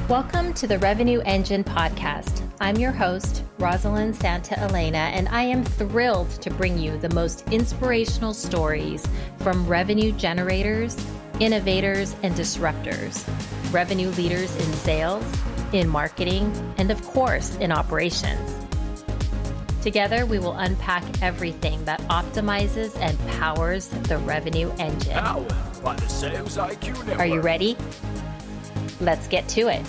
Welcome to the Revenue Engine podcast. I'm your host, Rosalind Santa Elena, and I am thrilled to bring you the most inspirational stories from revenue generators, innovators, and disruptors, revenue leaders in sales, in marketing, and of course, in operations. Together, we will unpack everything that optimizes and powers the revenue engine. Powered by the Sales IQ Network. Are you ready? Let's get to it.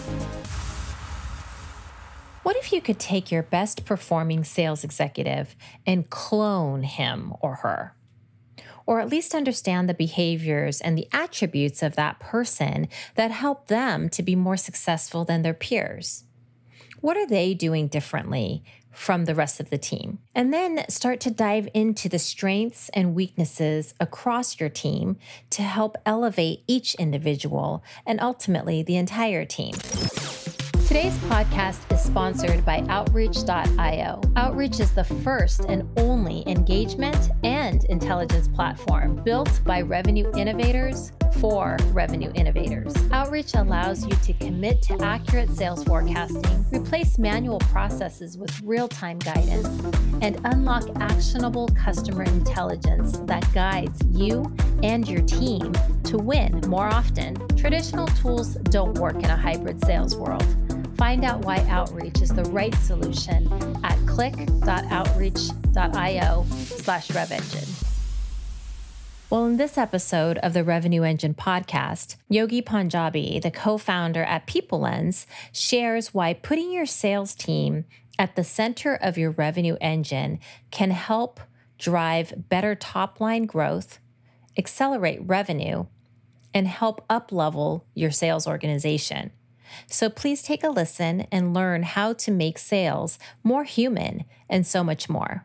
What if you could take your best performing sales executive and clone him or her? Or at least understand the behaviors and the attributes of that person that help them to be more successful than their peers? What are they doing differently from the rest of the team? And then start to dive into the strengths and weaknesses across your team to help elevate each individual and ultimately the entire team. Today's podcast is sponsored by Outreach.io. Outreach is the first and only engagement and intelligence platform built by revenue innovators for revenue innovators. Outreach allows you to commit to accurate sales forecasting, replace manual processes with real-time guidance, and unlock actionable customer intelligence that guides you and your team to win more often. Traditional tools don't work in a hybrid sales world. Find out why Outreach is the right solution at click.outreach.io/RevEngine. Well, in this episode of the Revenue Engine podcast, Yogi Punjabi, the co-founder at PeopleLens, shares why putting your sales team at the center of your revenue engine can help drive better top-line growth, accelerate revenue, and help up-level your sales organization. So please take a listen and learn how to make sales more human and so much more.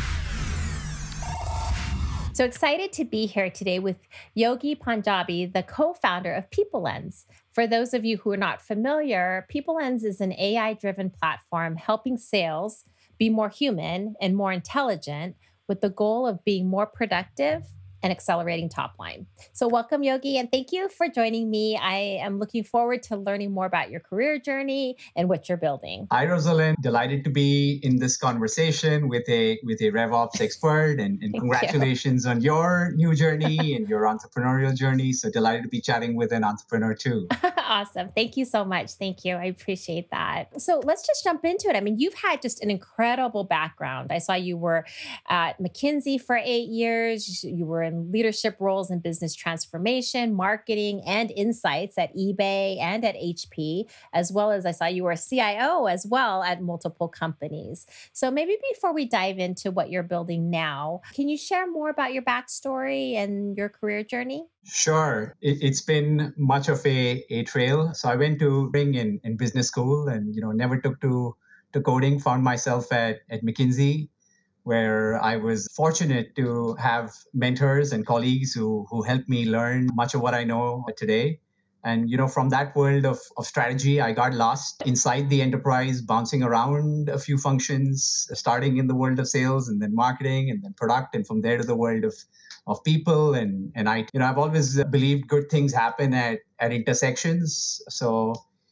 So excited to be here today with Yogi Punjabi, the co-founder of PeopleLens. For those of you who are not familiar, PeopleLens is an AI-driven platform helping sales be more human and more intelligent with the goal of being more productive and accelerating top line. So welcome, Yogi, and thank you for joining me. I am looking forward to learning more about your career journey and what you're building. Hi, Rosalind. Delighted to be in this conversation with a RevOps expert, and congratulations on your new journey and your entrepreneurial journey. So delighted to be chatting with an entrepreneur too. Awesome. Thank you so much. Thank you. I appreciate that. So let's just jump into it. I mean, you've had just an incredible background. I saw you were at McKinsey for 8 years. You were in leadership roles in business transformation, marketing, and insights at eBay and at HP, as well as I saw you were a CIO as well at multiple companies. So maybe before we dive into what you're building now, can you share more about your backstory and your career journey? Sure. It's been much of a trail. So I went to Ring in business school and, never took to coding, found myself at McKinsey, where I was fortunate to have mentors and colleagues who helped me learn much of what I know today. And, from that world of strategy, I got lost inside the enterprise, bouncing around a few functions, starting in the world of sales and then marketing and then product, and from there to the world of people. And I've always believed good things happen at intersections. So,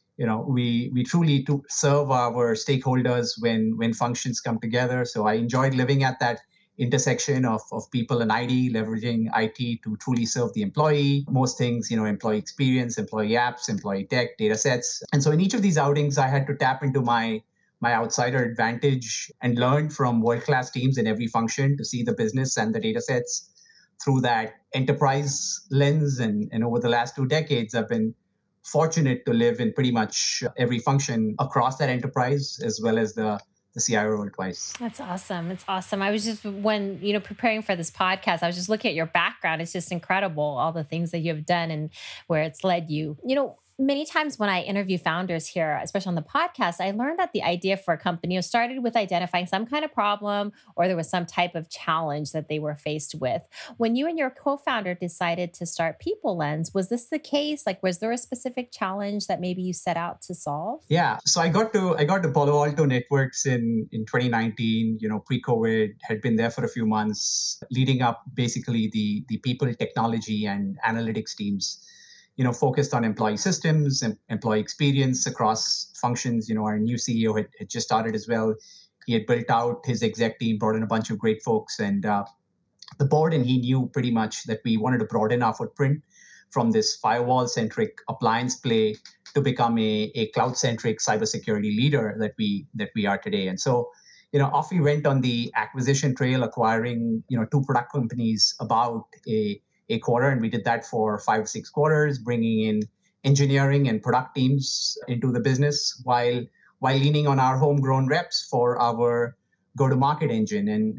we truly serve our stakeholders when functions come together. So I enjoyed living at that intersection of people and IT, leveraging IT to truly serve the employee. Most things, employee experience, employee apps, employee tech, data sets. And so in each of these outings, I had to tap into my outsider advantage and learn from world-class teams in every function to see the business and the data sets through that enterprise lens. And over the last 2 decades, I've been fortunate to live in pretty much every function across that enterprise, as well as the CIO role twice. That's awesome. It's awesome. I was just, when, preparing for this podcast, I was just looking at your background. It's just incredible, all the things that you have done and where it's led you. Many times when I interview founders here, especially on the podcast, I learned that the idea for a company started with identifying some kind of problem or there was some type of challenge that they were faced with. When you and your co-founder decided to start PeopleLens, was this the case? Like, was there a specific challenge that maybe you set out to solve? Yeah. So I got to Palo Alto Networks in 2019, pre-COVID, had been there for a few months, leading up basically the people, technology, and analytics teams. focused on employee systems and employee experience across functions. Our new CEO had just started as well. He had built out his exec team, brought in a bunch of great folks, and the board and he knew pretty much that we wanted to broaden our footprint from this firewall-centric appliance play to become a cloud-centric cybersecurity leader that we are today. And so, off we went on the acquisition trail, acquiring two product companies about a quarter, and we did that for 5 or 6 quarters, bringing in engineering and product teams into the business while leaning on our homegrown reps for our go-to-market engine. And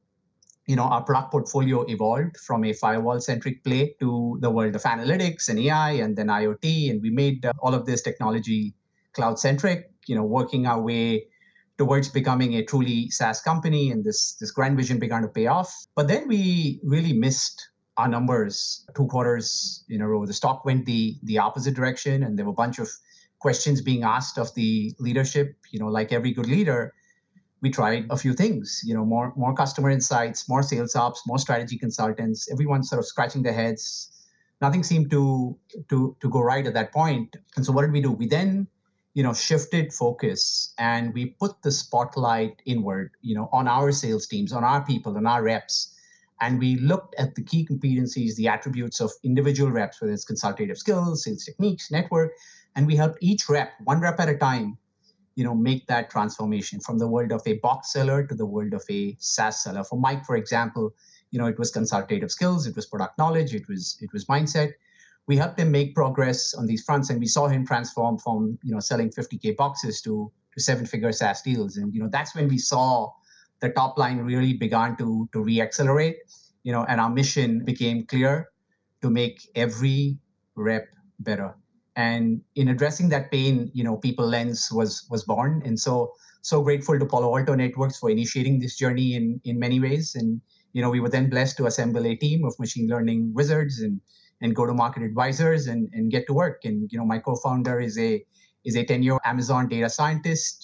our product portfolio evolved from a firewall-centric play to the world of analytics and AI and then IoT, and we made all of this technology cloud-centric. Working our way towards becoming a truly SaaS company, and this grand vision began to pay off. But then we really missed our numbers 2 quarters in a row. The stock went the opposite direction, and there were a bunch of questions being asked of the leadership. Like every good leader, we tried a few things, more customer insights, more sales ops, more strategy consultants, everyone sort of scratching their heads. Nothing seemed to go right at that point. And so what did we do? We then, shifted focus, and we put the spotlight inward, on our sales teams, on our people, on our reps. And we looked at the key competencies, the attributes of individual reps, whether it's consultative skills, sales techniques, network, and we helped each rep, one rep at a time, make that transformation from the world of a box seller to the world of a SaaS seller. For Mike, for example, it was consultative skills, it was product knowledge, it was mindset. We helped him make progress on these fronts, and we saw him transform from selling 50K boxes to 7-figure SaaS deals. And that's when we saw the top line really began to reaccelerate. And our mission became clear: to make every rep better. And in addressing that pain, People Lens was born. And so grateful to Palo Alto Networks for initiating this journey in many ways. And, we were then blessed to assemble a team of machine learning wizards and go-to-market advisors and get to work. And, my co-founder is a 10-year Amazon data scientist.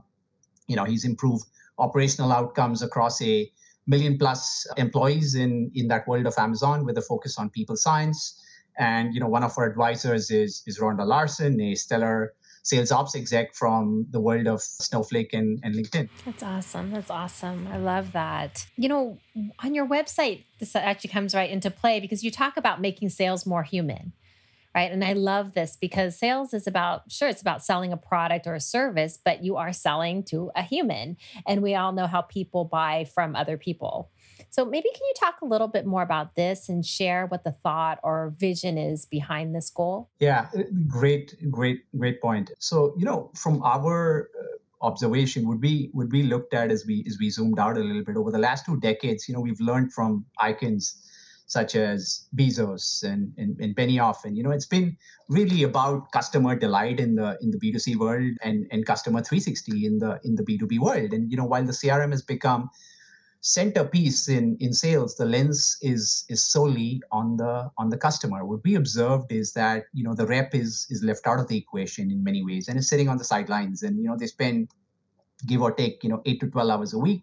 He's improved operational outcomes across a million-plus employees in that world of Amazon with a focus on people science. And one of our advisors is Rhonda Larson, a stellar sales ops exec from the world of Snowflake and LinkedIn. That's awesome. That's awesome. I love that. On your website, this actually comes right into play because you talk about making sales more human, right? And I love this because sales is it's about selling a product or a service, but you are selling to a human. And we all know how people buy from other people. So maybe can you talk a little bit more about this and share what the thought or vision is behind this goal? Yeah, great point. So, from our observation, would we looked at as we zoomed out a little bit over the last 2 decades, we've learned from icons such as Bezos and Benioff, and it's been really about customer delight in the B2C world and customer 360 in the B2B world. And while the CRM has become centerpiece in sales, the lens is solely on the customer. What we observed is that the rep is left out of the equation in many ways and is sitting on the sidelines, and they spend give or take 8 to 12 hours a week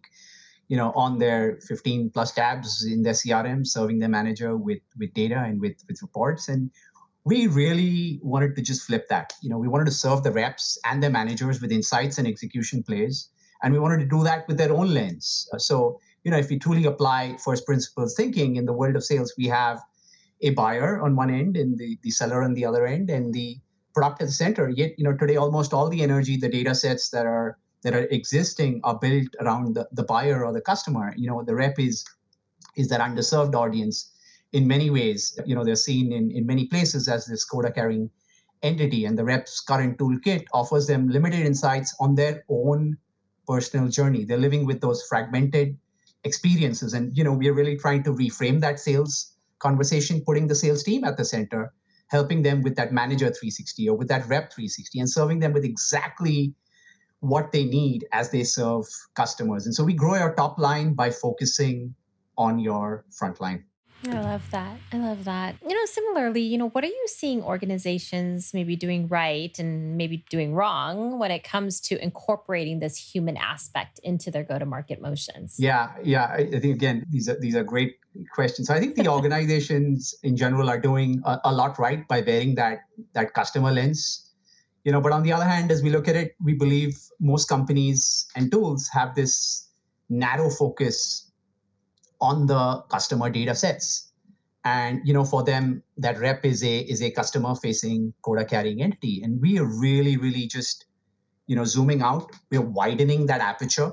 on their 15 plus tabs in their CRM, serving their manager with data and with reports. And we really wanted to just flip that. We wanted to serve the reps and their managers with insights and execution plays. And we wanted to do that with their own lens. So, if we truly apply first principles thinking in the world of sales, we have a buyer on one end and the seller on the other end and the product at the center. Yet, today, almost all the energy, the data sets that are existing are built around the buyer or the customer. The rep is that underserved audience in many ways. They're seen in many places as this quota carrying entity, and the rep's current toolkit offers them limited insights on their own personal journey. They're living with those fragmented experiences. And, we are really trying to reframe that sales conversation, putting the sales team at the center, helping them with that manager 360 or with that rep 360 and serving them with exactly what they need as they serve customers. And so we grow our top line by focusing on your front line. I love that. I love that. Similarly, what are you seeing organizations maybe doing right and maybe doing wrong when it comes to incorporating this human aspect into their go-to-market motions? Yeah. I think again, these are great questions. So I think the organizations in general are doing a lot right by wearing that customer lens. But on the other hand, as we look at it, we believe most companies and tools have this narrow focus on the customer data sets. And for them, that rep is a customer facing quota carrying entity. And we are really, really just zooming out. We're widening that aperture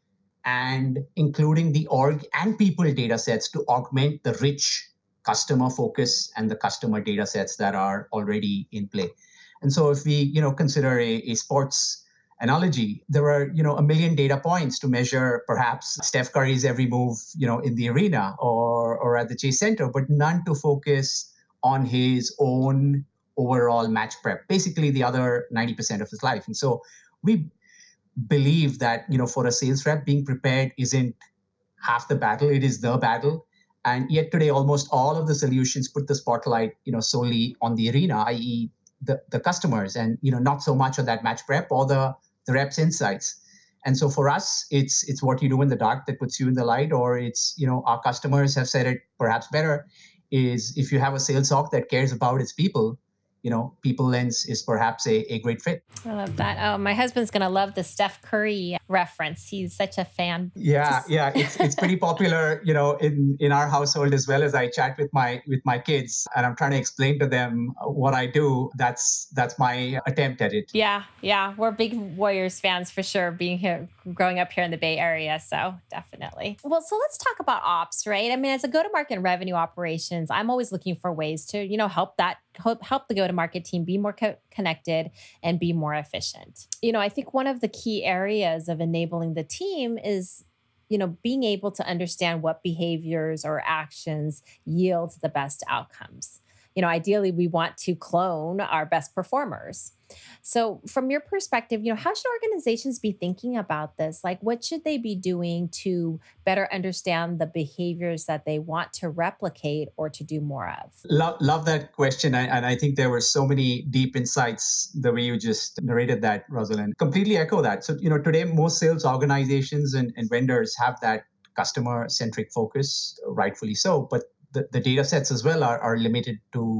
and including the org and people data sets to augment the rich customer focus and the customer data sets that are already in play. And so if we consider a sports analogy, there are a million data points to measure perhaps Steph Curry's every move in the arena or at the Chase Center, but none to focus on his own overall match prep, basically the other 90% of his life. And so we believe that for a sales rep, being prepared isn't half the battle, it is the battle. And yet today almost all of the solutions put the spotlight solely on the arena, i.e. the customers, and not so much on that match prep or the reps insights. And so for us, it's what you do in the dark that puts you in the light, or it's our customers have said it perhaps better, is if you have a sales org that cares about its people, people lens is perhaps a great fit. I love that. Oh, my husband's going to love the Steph Curry reference. He's such a fan. Yeah, it's pretty popular, in our household as well. As I chat with my kids, and I'm trying to explain to them what I do. That's my attempt at it. Yeah. We're big Warriors fans for sure, being here, growing up here in the Bay Area. So definitely. Well, so let's talk about ops, right? I mean, as a go-to-market and revenue operations, I'm always looking for ways to, help the go-to-market team be more connected and be more efficient. I think one of the key areas of enabling the team is being able to understand what behaviors or actions yield the best outcomes. Ideally, we want to clone our best performers. So, from your perspective, how should organizations be thinking about this? Like, what should they be doing to better understand the behaviors that they want to replicate or to do more of? Love that question. And I think there were so many deep insights the way you just narrated that, Rosalind. Completely echo that. So, today, most sales organizations and vendors have that customer centric focus, rightfully so. But the data sets as well are limited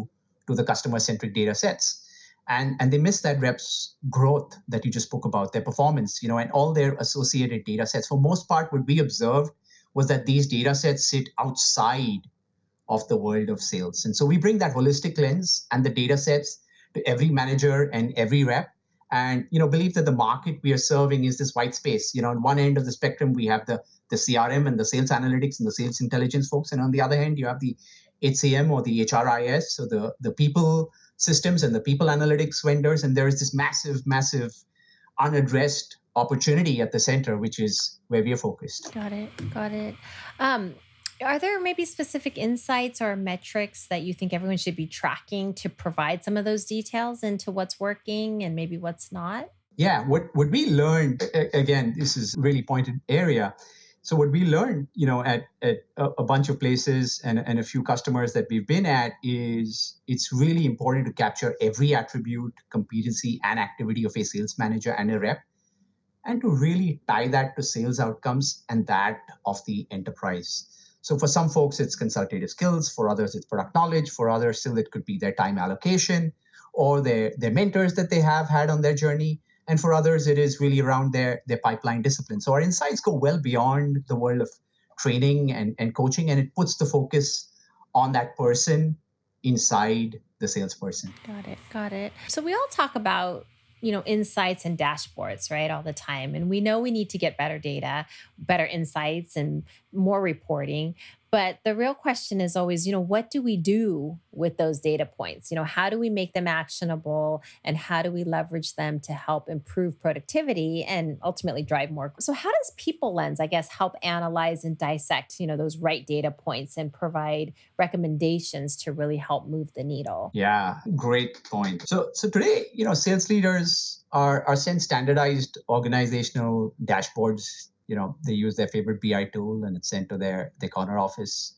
to the customer centric data sets. And they miss that reps growth that you just spoke about, their performance, and all their associated data sets. For most part, what we observed was that these data sets sit outside of the world of sales. And so we bring that holistic lens and the data sets to every manager and every rep, and believe that the market we are serving is this white space. On one end of the spectrum, we have the CRM and the sales analytics and the sales intelligence folks. And on the other hand, you have the HCM or the HRIS, so the people systems and the people analytics vendors. And there is this massive unaddressed opportunity at the center, which is where we are focused. Got it. Got it. Um, are there maybe specific insights or metrics that you think everyone should be tracking to provide some of those details into what's working and maybe what's not? Yeah, what we learned, again, this is a really pointed area. So what we learned, at a bunch of places and a few customers that we've been at, is it's really important to capture every attribute, competency, and activity of a sales manager and a rep, and to really tie that to sales outcomes and that of the enterprise. So for some folks, it's consultative skills. For others, it's product knowledge. For others, still it could be their time allocation or their mentors that they have had on their journey. And for others, it is really around their pipeline discipline. So our insights go well beyond the world of training and coaching, and it puts the focus on that person inside the salesperson. Got it. Got it. So we all talk about, insights and dashboards, right? All the time. And we know we need to get better data, better insights, and more reporting. But the real question is always, what do we do with those data points? How do we make them actionable and how do we leverage them to help improve productivity and ultimately drive more? So how does People Lens, I guess, help analyze and dissect, those right data points and provide recommendations to really help move the needle? Yeah, great point. So today, sales leaders are sent standardized organizational dashboards. They use their favorite BI tool and it's sent to their corner office.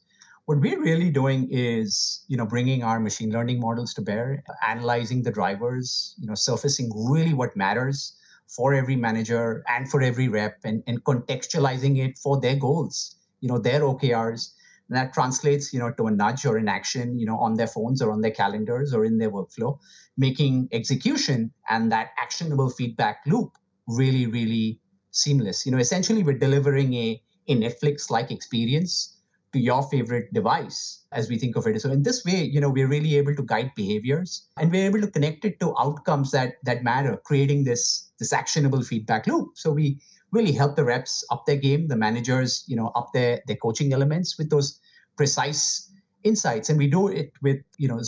What we're really doing is, bringing our machine learning models to bear, analyzing the drivers, surfacing really what matters for every manager and for every rep, and contextualizing it for their goals, their OKRs. And that translates, to a nudge or an action, on their phones or on their calendars or in their workflow, making execution and that actionable feedback loop really, really seamless. Essentially, we're delivering a Netflix-like experience to your favorite device as we think of it. So in this way, we're really able to guide behaviors, and we're able to connect it to outcomes that matter, creating this actionable feedback loop. So we really help the reps up their game, the managers, up their coaching elements with those precise insights. And we do it with,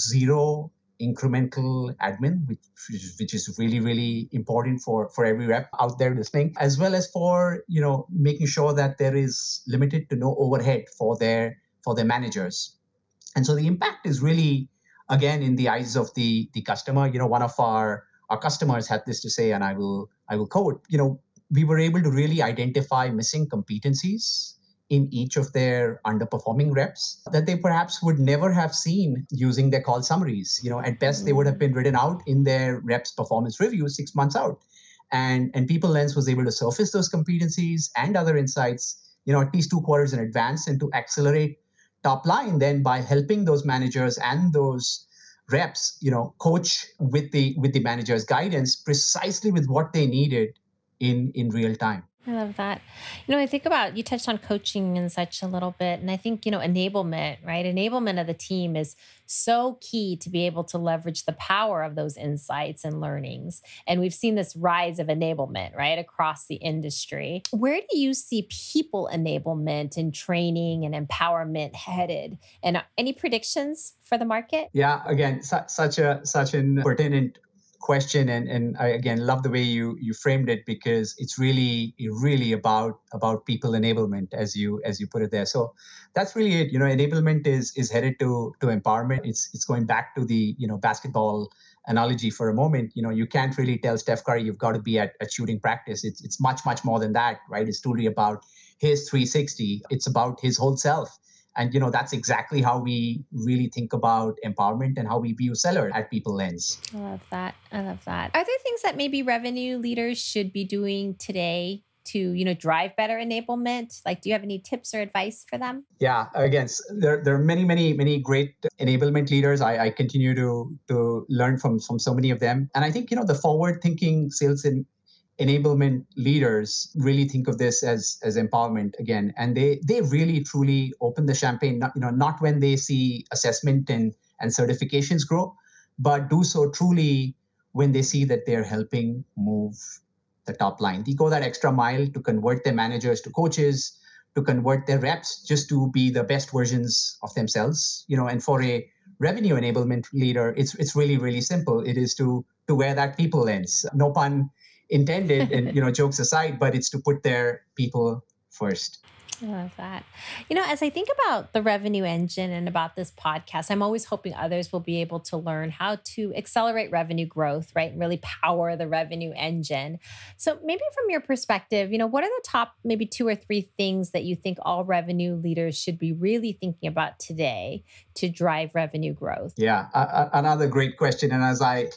zero incremental admin, which is really, really important for every rep out there listening, as well as for, making sure that there is limited to no overhead for their managers. And so the impact is really, again, in the eyes of the customer. One of our customers had this to say, and I will quote, we were able to really identify missing competencies in each of their underperforming reps that they perhaps would never have seen using their call summaries. At best, they would have been written out in their reps performance review 6 months out. And People Lens was able to surface those competencies and other insights, at least 2 quarters in advance, and to accelerate top line then by helping those managers and those reps, coach with the manager's guidance precisely with what they needed in real time. I love that. I think about you touched on coaching and such a little bit. And I think, enablement, right? Enablement of the team is so key to be able to leverage the power of those insights and learnings. And we've seen this rise of enablement, right, across the industry. Where do you see people enablement and training and empowerment headed? And any predictions for the market? Yeah, again, such an pertinent question, and I again love the way you framed it, because it's really about people enablement, as you put it there. So that's really it. Enablement is headed to empowerment. It's going back to the basketball analogy for a moment. You can't really tell Steph Curry you've got to be at shooting practice. It's much more than that, right? It's truly about his 360. It's about his whole self. And that's exactly how we really think about empowerment and how we view seller at People Lens. I love that. I love that. Are there things that maybe revenue leaders should be doing today to, drive better enablement? Like, do you have any tips or advice for them? Yeah, again, there are many great enablement leaders. I continue to learn from so many of them, and I think the forward thinking sales and enablement leaders really think of this as empowerment again, and they really truly open the champagne. Not when they see assessment and certifications grow, but do so truly when they see that they're helping move the top line. They go that extra mile to convert their managers to coaches, to convert their reps just to be the best versions of themselves. And for a revenue enablement leader, it's really simple. It is to wear that people lens. No pun intended, and jokes aside, but it's to put their people first. I love that. As I think about the revenue engine and about this podcast, I'm always hoping others will be able to learn how to accelerate revenue growth, right? And really power the revenue engine. So maybe from your perspective, what are the top maybe 2 or 3 things that you think all revenue leaders should be really thinking about today to drive revenue growth? Yeah, another great question. And as I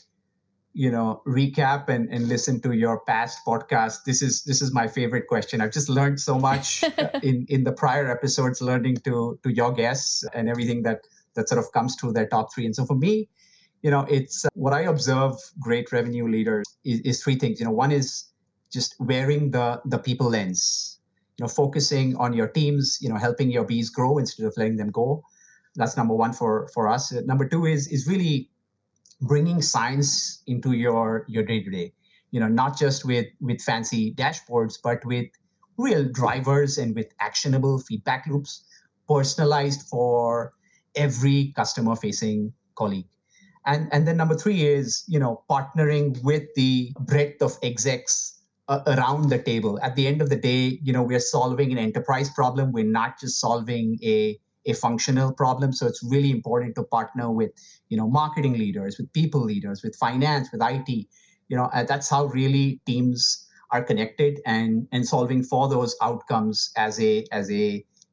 recap and listen to your past podcast, this is my favorite question. I've just learned so much in the prior episodes, learning to your guests and everything that sort of comes through their top 3. And so for me, it's what I observe great revenue leaders is 3 things. One is just wearing the people lens, focusing on your teams, helping your bees grow instead of letting them go. That's number 1 for us. Number 2 is really bringing science into your day-to-day, not just with fancy dashboards, but with real drivers and with actionable feedback loops, personalized for every customer facing colleague. And then number 3 is partnering with the breadth of execs around the table. At the end of the day, we're solving an enterprise problem. We're not just solving a functional problem. So it's really important to partner with, marketing leaders, with people leaders, with finance, with IT. That's how really teams are connected and solving for those outcomes as a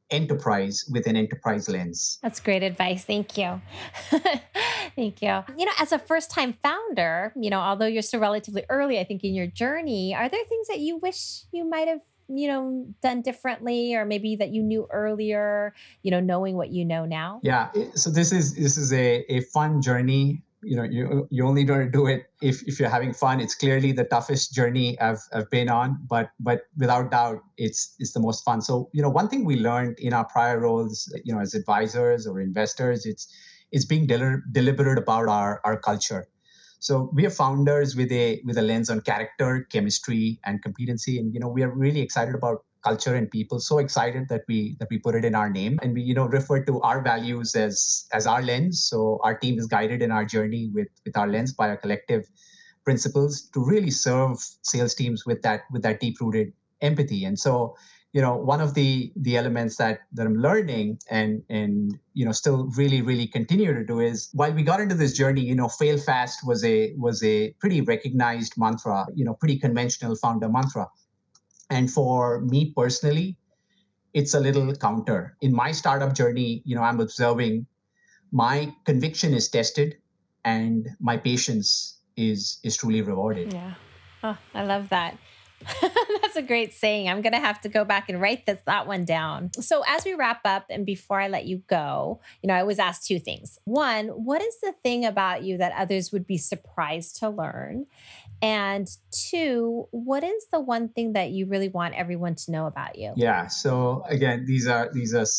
enterprise with an enterprise lens. That's great advice. Thank you. Thank you. As a first time founder, although you're still relatively early, I think, in your journey, are there things that you wish you might have, done differently, or maybe that you knew earlier, knowing what you know now? Yeah. So this is a fun journey. You only going to do it if you're having fun. It's clearly the toughest journey I've been on, but without doubt, it's the most fun. So one thing we learned in our prior roles, as advisors or investors, it's being deliberate about our culture. So we are founders with a lens on character, chemistry, and competency, and we are really excited about culture and people. So excited that we put it in our name, and we refer to our values as our lens. So our team is guided in our journey with our lens by our collective principles to really serve sales teams with that deep rooted empathy. And so one of the elements that I'm learning and still really continue to do is, while we got into this journey, fail fast was a pretty recognized mantra, pretty conventional founder mantra. And for me personally, it's a little counter. In my startup journey, I'm observing my conviction is tested and my patience is truly rewarded. Yeah. Oh, I love that. That's a great saying. I'm going to have to go back and write that one down. So as we wrap up and before I let you go, I always ask two things. One, what is the thing about you that others would be surprised to learn? And two, what is the one thing that you really want everyone to know about you? Yeah. So again, these are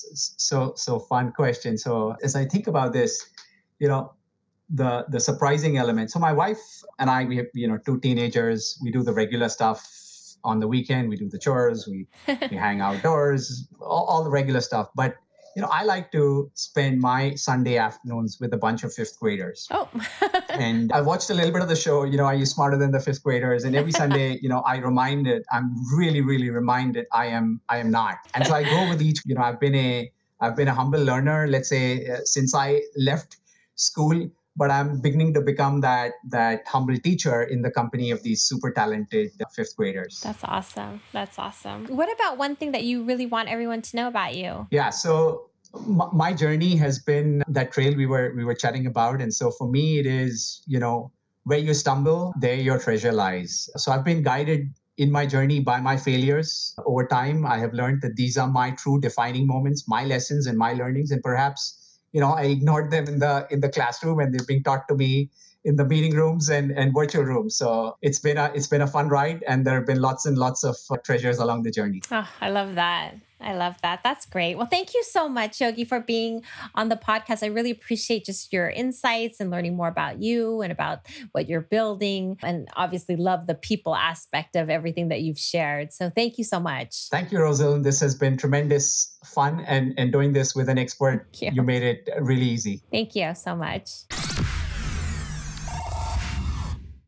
so fun questions. So as I think about this, the surprising element. So my wife and I, we have two teenagers. We do the regular stuff on the weekend. We do the chores. We hang outdoors. All the regular stuff. But I like to spend my Sunday afternoons with a bunch of fifth graders. Oh. And I watched a little bit of the show. Are you smarter than the fifth graders? And every Sunday, I'm really reminded I am not. And so I go with each. I've been a humble learner. Let's say since I left school. But I'm beginning to become that humble teacher in the company of these super talented fifth graders. That's awesome. That's awesome. What about one thing that you really want everyone to know about you? Yeah. So my journey has been that trail we were chatting about, and so for me, it is where you stumble, there your treasure lies. So I've been guided in my journey by my failures. Over time, I have learned that these are my true defining moments, my lessons and my learnings, and perhaps I ignored them in the classroom, and they're being taught to me in the meeting rooms and virtual rooms. So it's been a fun ride, and there have been lots and lots of treasures along the journey. Oh, I love that. I love that. That's great. Well, thank you so much, Yogi, for being on the podcast. I really appreciate just your insights and learning more about you and about what you're building, and obviously love the people aspect of everything that you've shared. So thank you so much. Thank you, Rosalind. This has been tremendous fun, and doing this with an expert, you made it really easy. Thank you so much.